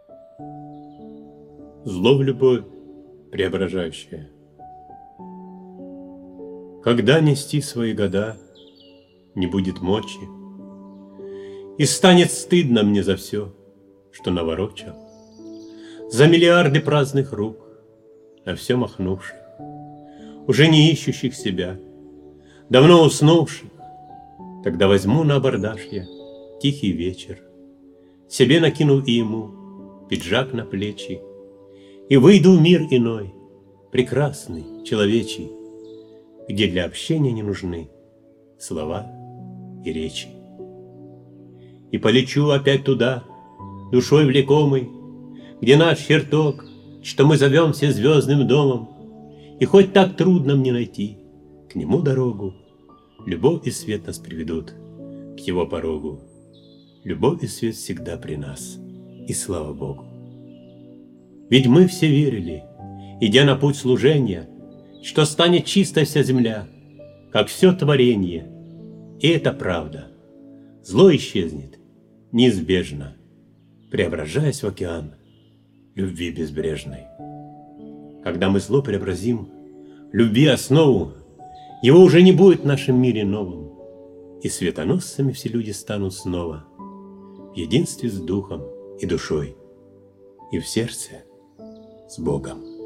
Зло в любовь преображающее. Когда нести свои года не будет мочи, и станет стыдно мне за все, что наворочил, за миллиарды праздных рук, на все махнувших, уже не ищущих себя, давно уснувших, тогда возьму на абордаж я тихий вечер, себе накину и ему пиджак на плечи, и выйду в мир иной, прекрасный, человечий, где для общения не нужны слова и речи. И полечу опять туда, душой влекомый, где наш чертог, что мы зовем все звездным домом, и хоть так трудно мне найти к нему дорогу, любовь и свет нас приведут к его порогу. Любовь и свет всегда при нас, и слава Богу. Ведь мы все верили, идя на путь служения, что станет чистой вся земля, как все творение. И это правда. Зло исчезнет неизбежно, преображаясь в океан любви безбрежной. Когда мы зло преобразим в любви основу, его уже не будет в нашем мире новым, и светоносцами все люди станут снова в единстве с духом и душой, и в сердце с Богом.